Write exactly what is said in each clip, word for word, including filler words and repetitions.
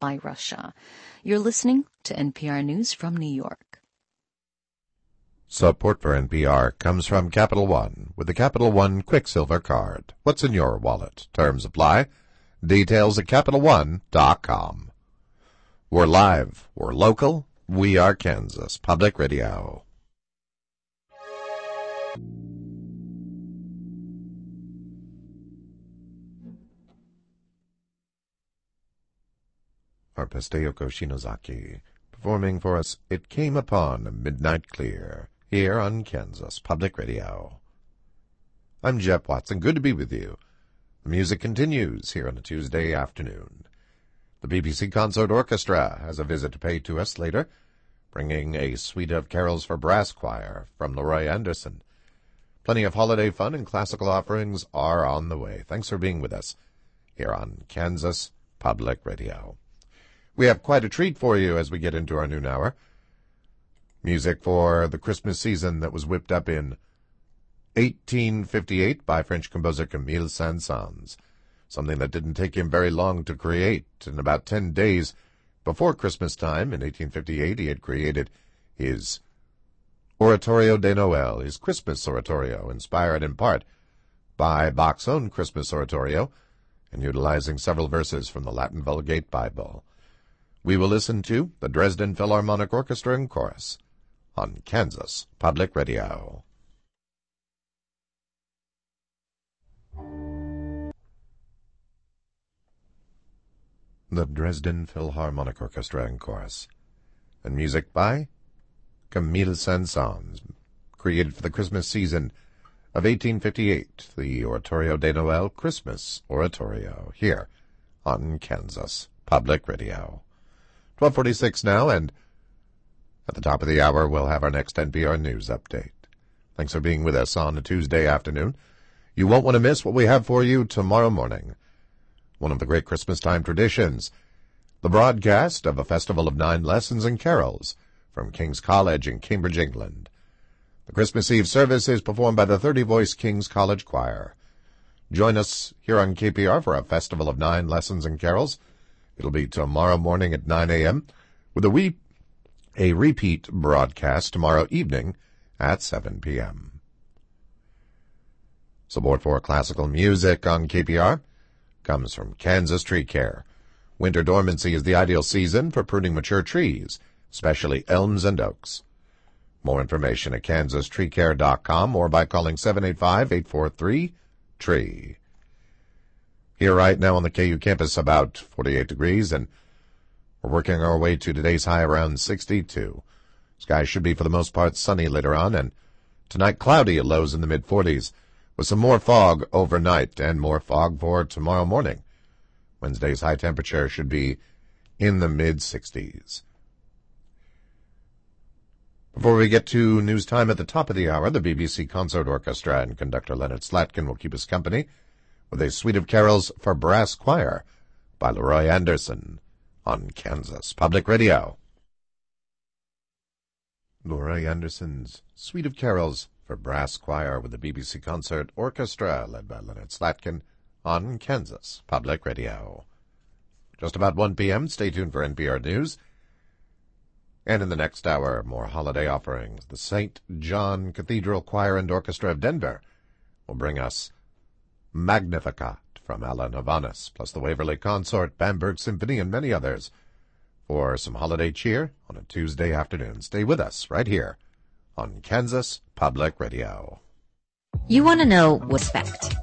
by Russia. You're listening to N P R News from New York. Support for N P R comes from Capital One with the Capital One Quicksilver Card. What's in your wallet? Terms apply. Details at Capital One dot com. We're live. We're local. We are Kansas Public Radio. Harpiste Yoko Shinozaki performing for us It Came Upon a Midnight Clear here on Kansas Public Radio. I'm Jeff Watson. Good to be with you. The music continues here on a Tuesday afternoon. The B B C Consort Orchestra has a visit to pay to us later, bringing a suite of carols for brass choir from Leroy Anderson. Plenty of holiday fun and classical offerings are on the way. Thanks for being with us here on Kansas Public Radio. We have quite a treat for you as we get into our noon hour. Music for the Christmas season that was whipped up in eighteen fifty-eight by French composer Camille Saint-Saëns, something that didn't take him very long to create. In about ten days before Christmas time in eighteen fifty-eight, he had created his Oratorio de Noël, his Christmas oratorio, inspired in part by Bach's own Christmas oratorio and utilizing several verses from the Latin Vulgate Bible. We will listen to the Dresden Philharmonic Orchestra and Chorus on Kansas Public Radio. The Dresden Philharmonic Orchestra and Chorus, and music by Camille Saint-Saëns, created for the Christmas season of eighteen fifty-eight, the Oratorio de Noël Christmas Oratorio, here on Kansas Public Radio. twelve forty-six now, and at the top of the hour, we'll have our next N P R News update. Thanks for being with us on a Tuesday afternoon. You won't want to miss what we have for you tomorrow morning. One of the great Christmas time traditions, the broadcast of a festival of nine lessons and carols from King's College in Cambridge, England. The Christmas Eve service is performed by the thirty-voice King's College Choir. Join us here on K P R for a festival of nine lessons and carols. It'll be tomorrow morning at nine a.m. with a, we, a repeat broadcast tomorrow evening at seven p.m. Support for classical music on K P R comes from Kansas Tree Care. Winter dormancy is the ideal season for pruning mature trees, especially elms and oaks. More information at kansas tree care dot com or by calling seven eight five, eight four three, T R E E. Here right now on the K U campus, about forty-eight degrees, and we're working our way to today's high around sixty-two. Skies should be for the most part sunny later on, and tonight cloudy at lows in the mid-forties, with some more fog overnight and more fog for tomorrow morning. Wednesday's high temperature should be in the mid-sixties. Before we get to news time at the top of the hour, the B B C Consort Orchestra and conductor Leonard Slatkin will keep us company with a suite of carols for brass choir by Leroy Anderson on Kansas Public Radio. Leroy Anderson's suite of carols for brass choir with the B B C Consort Orchestra, led by Leonard Slatkin, on Kansas Public Radio. Just about one p.m., stay tuned for N P R News. And in the next hour, more holiday offerings. The Saint John Cathedral Choir and Orchestra of Denver will bring us Magnificat from Alan Havanas, plus the Waverly Consort, Bamberg Symphony, and many others for some holiday cheer on a Tuesday afternoon. Stay with us right here on Kansas Public Radio. You want to know what's fact.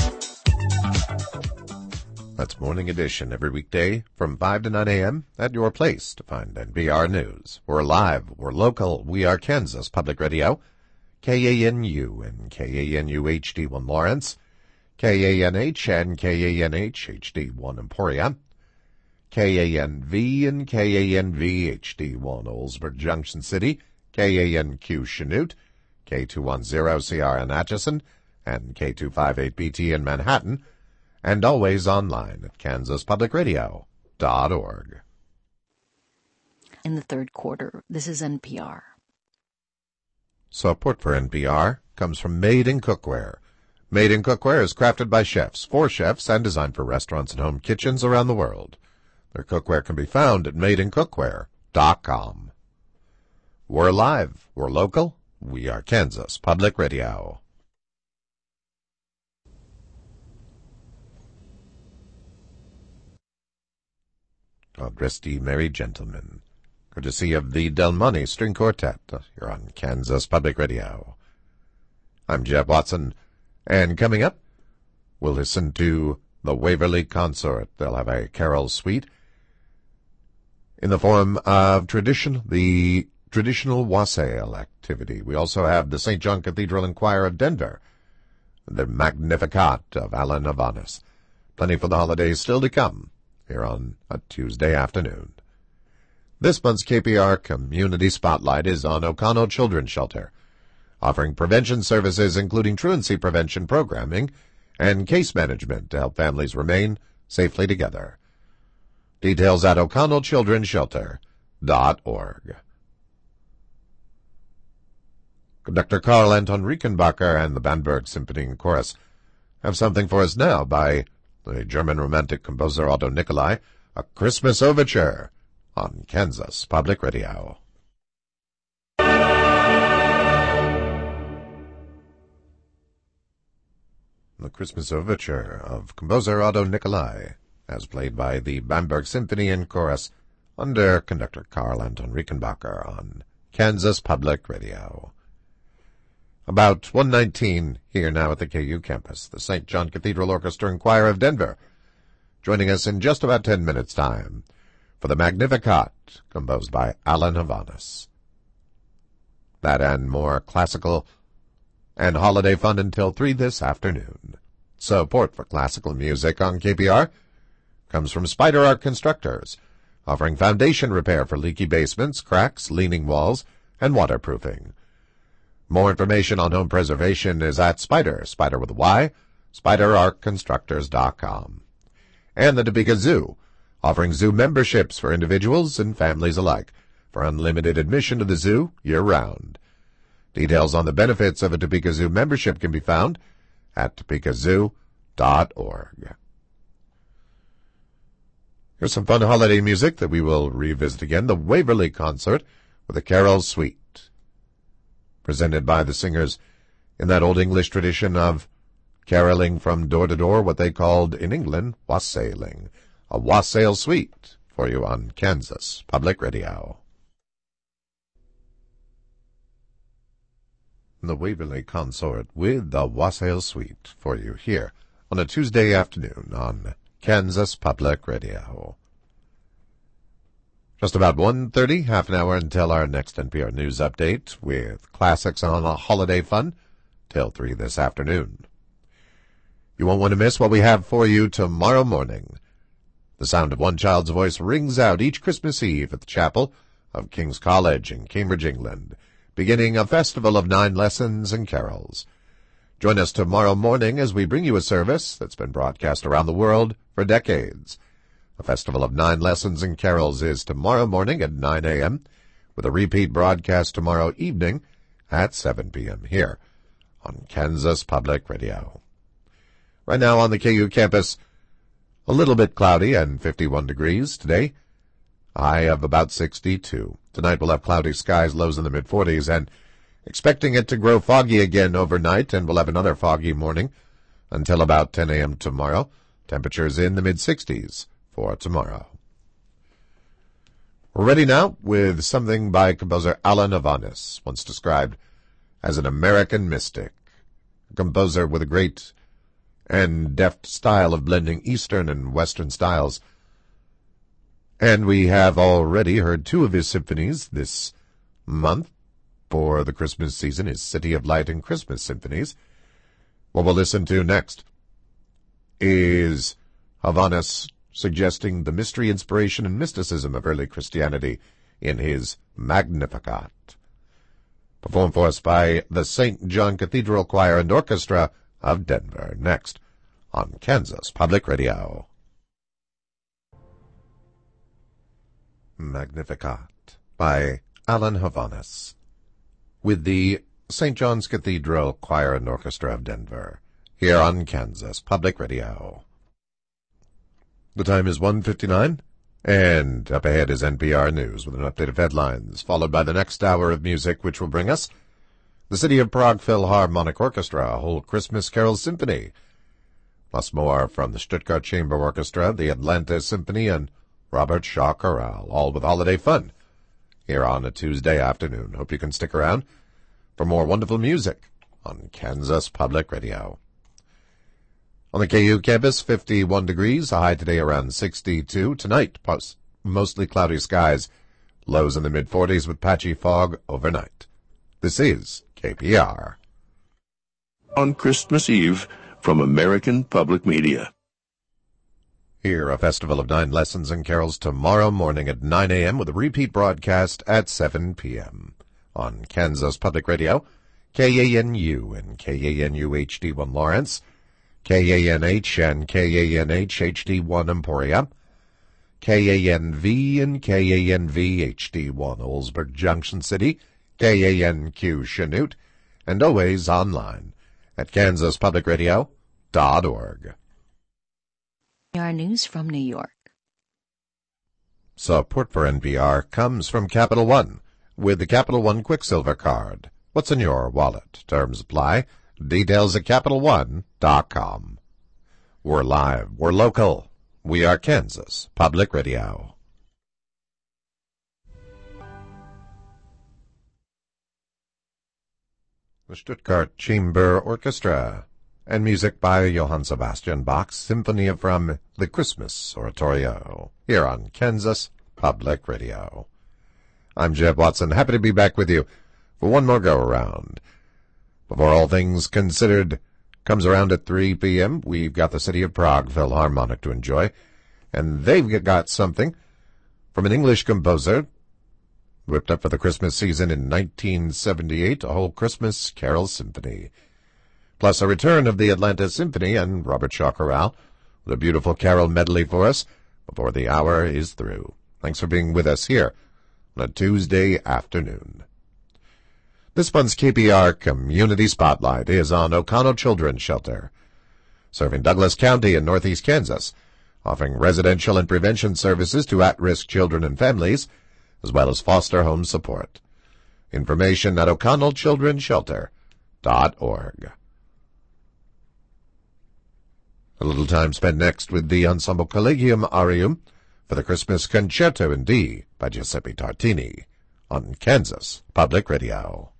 That's Morning Edition every weekday from five to nine a.m. at your place to find N P R News. We're live, we're local, we are Kansas Public Radio, K A N U and K A N U H D one Lawrence, K A N H and K A N H H D one Emporia, K A N V and K A N V H D one Oldsburg Junction City, K A N Q Chanute, K two ten C R in Atchison, and K two fifty-eight B T in Manhattan, and always online at kansas public radio dot org. In the third quarter, this is N P R. Support for N P R comes from Made in Cookware. Made in Cookware is crafted by chefs, for chefs, and designed for restaurants and home kitchens around the world. Their cookware can be found at made in cookware dot com. We're live. We're local. We are Kansas Public Radio. God rest ye merry gentlemen. Courtesy of the Del Monte String Quartet here on Kansas Public Radio. I'm Jeb Watson, and coming up, we'll listen to the Waverly Consort. They'll have a carol suite in the form of tradition, the traditional wassail activity. We also have the Saint John Cathedral and Choir of Denver, the Magnificat of Alan Havanas. Plenty for the holidays still to come here on a Tuesday afternoon. This month's K P R Community Spotlight is on O'Connell Children's Shelter, offering prevention services including truancy prevention programming and case management to help families remain safely together. Details at O'Connell Children's Shelter dot org. Conductor Karl Anton Rickenbacker and the Bamberg Symphony and Chorus have something for us now by the German romantic composer Otto Nicolai, A Christmas Overture, on Kansas Public Radio. The Christmas Overture of composer Otto Nicolai, as played by the Bamberg Symphony and Chorus under conductor Karl Anton Rickenbacker on Kansas Public Radio. About one nineteen here now at the K U campus, the Saint John Cathedral Orchestra and Choir of Denver, joining us in just about ten minutes' time for the Magnificat, composed by Alan Havanas. That and more classical and holiday fun until three this afternoon. Support for classical music on K P R comes from Spider Art Constructors, offering foundation repair for leaky basements, cracks, leaning walls, and waterproofing. More information on home preservation is at Spider, Spider with a Y, spider art constructors dot com. And the Topeka Zoo, offering zoo memberships for individuals and families alike for unlimited admission to the zoo year-round. Details on the benefits of a Topeka Zoo membership can be found at topeka zoo dot org. Here's some fun holiday music that we will revisit again, the Waverly Consort with a carol suite, presented by the singers in that old English tradition of caroling from door to door, what they called in England wassailing. A wassail suite for you on Kansas Public Radio. The Waverly Consort with the wassail suite for you here on a Tuesday afternoon on Kansas Public Radio. Just about one thirty, half an hour until our next N P R News update with classics on a holiday fun till three this afternoon. You won't want to miss what we have for you tomorrow morning. The sound of one child's voice rings out each Christmas Eve at the chapel of King's College in Cambridge, England, beginning a festival of nine lessons and carols. Join us tomorrow morning as we bring you a service that's been broadcast around the world for decades. A festival of nine lessons and carols is tomorrow morning at nine a.m., with a repeat broadcast tomorrow evening at seven p.m. here on Kansas Public Radio. Right now on the K U campus, a little bit cloudy and fifty-one degrees today. A high of about sixty-two. Tonight we'll have cloudy skies, lows in the mid-forties, and expecting it to grow foggy again overnight, and we'll have another foggy morning until about ten a.m. tomorrow. Temperatures in the mid-sixties for tomorrow. We're ready now with something by composer Alan Havanas, once described as an American mystic, a composer with a great and deft style of blending Eastern and Western styles. And we have already heard two of his symphonies this month for the Christmas season, his City of Light and Christmas symphonies. What we'll listen to next is Havanas suggesting the mystery, inspiration, and mysticism of early Christianity in his Magnificat, performed for us by the Saint John Cathedral Choir and Orchestra of Denver, next on Kansas Public Radio. Magnificat by Alan Havanas, with the Saint John's Cathedral Choir and Orchestra of Denver, here on Kansas Public Radio. The time is one fifty-nine. And up ahead is N P R News with an update of headlines, followed by the next hour of music, which will bring us the City of Prague Philharmonic Orchestra, a whole Christmas Carol Symphony, plus more from the Stuttgart Chamber Orchestra, the Atlanta Symphony, and Robert Shaw Chorale, all with holiday fun here on a Tuesday afternoon. Hope you can stick around for more wonderful music on Kansas Public Radio. On the K U campus, fifty-one degrees, a high today around sixty-two. Tonight, mostly cloudy skies, lows in the mid-forties with patchy fog overnight. This is K P R. On Christmas Eve from American Public Media. Here, a festival of nine lessons and carols tomorrow morning at nine a.m. with a repeat broadcast at seven p.m. on Kansas Public Radio, K A N U and K A N U H D one Lawrence, K A N H and K A N H H D one Emporia, K A N V and K A N V H D one Oldsburg Junction City, K A N Q Chanute, and always online at kansas public radio dot org. Our news from New York. Support for N P R comes from Capital One with the Capital One Quicksilver Card. What's in your wallet? Terms apply. Details at capital one dot com. We're live. We're local. We are Kansas Public Radio. The Stuttgart Chamber Orchestra and music by Johann Sebastian Bach's Symphony from the Christmas Oratorio here on Kansas Public Radio. I'm Jeb Watson, happy to be back with you for one more go-around. Before All Things Considered comes around at three p.m., we've got the City of Prague Philharmonic to enjoy, and they've got something from an English composer whipped up for the Christmas season in nineteen seventy-eight, a whole Christmas Carol Symphony, plus a return of the Atlanta Symphony and Robert Shaw Chorale with a beautiful carol medley for us before the hour is through. Thanks for being with us here on a Tuesday afternoon. This month's K P R Community Spotlight is on O'Connell Children's Shelter, serving Douglas County in northeast Kansas, offering residential and prevention services to at-risk children and families, as well as foster home support. Information at o'connell children's shelter dot org. A little time spent next with the Ensemble Collegium Arium for the Christmas Concerto in D by Giuseppe Tartini on Kansas Public Radio.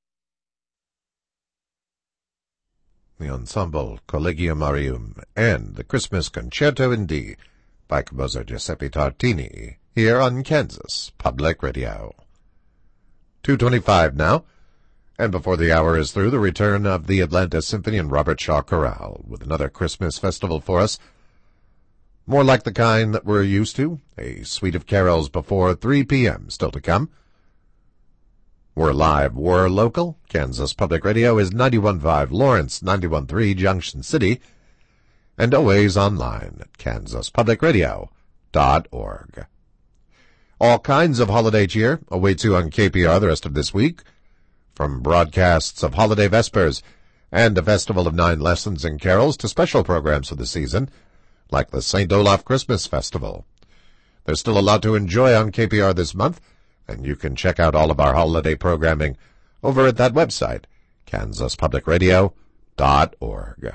The Ensemble Collegium Arium and the Christmas Concerto in D by composer Giuseppe Tartini here on Kansas Public Radio. two twenty-five now, and before the hour is through, the return of the Atlanta Symphony and Robert Shaw Chorale with another Christmas festival for us, more like the kind that we're used to, a suite of carols before three p.m. still to come. We're live, we're local. Kansas Public Radio is ninety-one point five Lawrence, ninety-one point three Junction City, and always online at kansas public radio dot org. All kinds of holiday cheer awaits you on K P R the rest of this week, from broadcasts of holiday vespers and a festival of nine lessons and carols to special programs for the season, like the Saint Olaf Christmas Festival. There's still a lot to enjoy on K P R this month, and you can check out all of our holiday programming over at that website, kansas public radio dot org.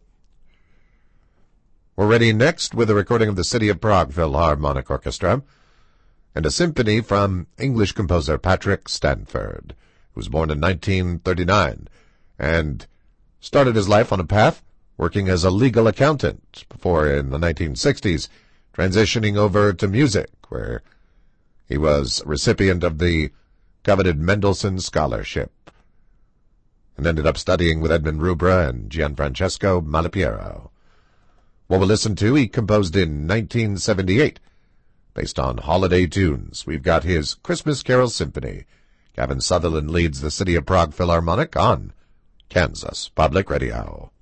We're ready next with a recording of the City of Prague Philharmonic Orchestra and a symphony from English composer Patrick Stanford, who was born in nineteen thirty-nine and started his life on a path working as a legal accountant before, in the nineteen sixties, transitioning over to music, where he was recipient of the coveted Mendelssohn Scholarship and ended up studying with Edmund Rubra and Gianfrancesco Malipiero. What we'll listen to, he composed in nineteen seventy-eight, based on holiday tunes. We've got his Christmas Carol Symphony. Gavin Sutherland leads the City of Prague Philharmonic on Kansas Public Radio.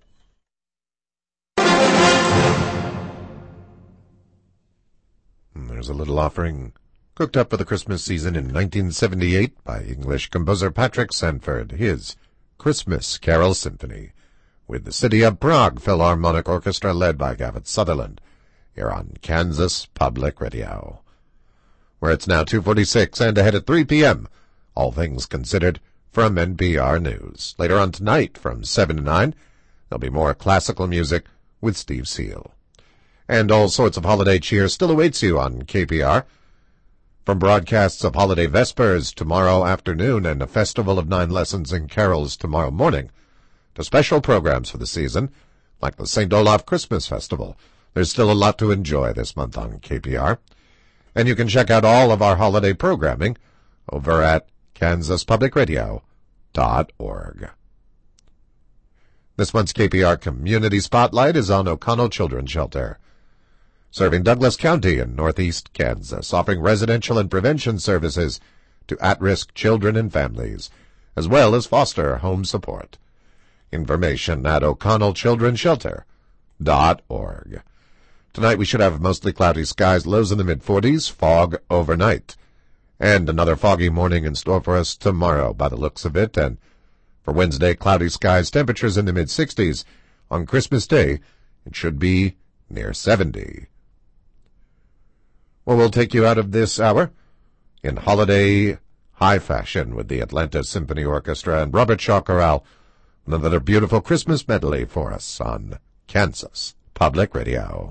And there's a little offering cooked up for the Christmas season in nineteen seventy-eight by English composer Patrick Stanford, his Christmas Carol Symphony, with the City of Prague Philharmonic Orchestra led by Gavin Sutherland here on Kansas Public Radio. Where it's now two forty-six and ahead at three p.m., All Things Considered from N P R News. Later on tonight from seven to nine, there'll be more classical music with Steve Seal. And all sorts of holiday cheer still awaits you on K P R. From broadcasts of Holiday Vespers tomorrow afternoon and a Festival of Nine Lessons and Carols tomorrow morning, to special programs for the season, like the Saint Olaf Christmas Festival. There's still a lot to enjoy this month on K P R. And you can check out all of our holiday programming over at kansas public radio dot org. This month's K P R Community Spotlight is on O'Connell Children's Shelter, serving Douglas County in northeast Kansas, offering residential and prevention services to at-risk children and families, as well as foster home support. Information at o'connell children's shelter dot org. Tonight we should have mostly cloudy skies, lows in the mid-forties, fog overnight. And another foggy morning in store for us tomorrow by the looks of it. And for Wednesday, cloudy skies, temperatures in the mid-sixties. On Christmas Day, it should be near seventy. Well, we'll take you out of this hour in holiday high fashion with the Atlanta Symphony Orchestra and Robert Shaw Chorale. Another beautiful Christmas medley for us on Kansas Public Radio.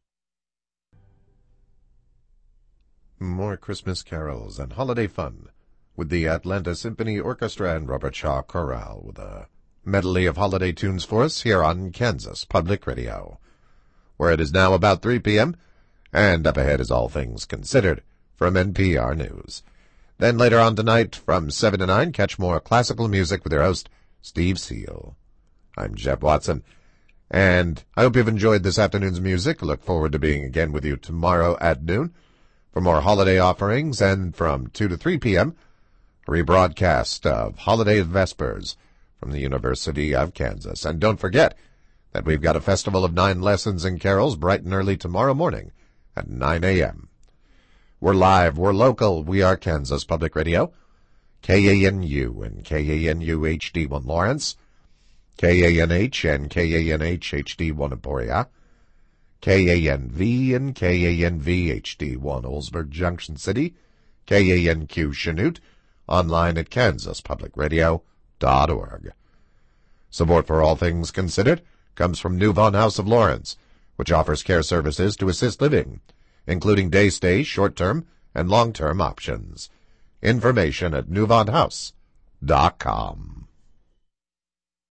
More Christmas carols and holiday fun with the Atlanta Symphony Orchestra and Robert Shaw Chorale with a medley of holiday tunes for us here on Kansas Public Radio, where it is now about three p.m., and up ahead is All Things Considered from N P R News. Then later on tonight from seven to nine, catch more classical music with your host, Steve Seal. I'm Jeb Watson, and I hope you've enjoyed this afternoon's music. Look forward to being again with you tomorrow at noon for more holiday offerings, and from two to three p.m., a rebroadcast of Holiday Vespers from the University of Kansas. And don't forget that we've got a Festival of Nine Lessons and Carols bright and early tomorrow morning at nine a.m. We're live, we're local, we are Kansas Public Radio, K A N U and K A N U H D one Lawrence, K A N H and K A N H H D one Emporia, K A N V and K A N V H D one Oldsburg Junction City, K A N Q Chanute, online at kansas public radio dot org. Support for All Things Considered comes from New Vaughn House of Lawrence, which offers care services to assist living, including day stay, short-term, and long-term options. Information at new vaughn house dot com.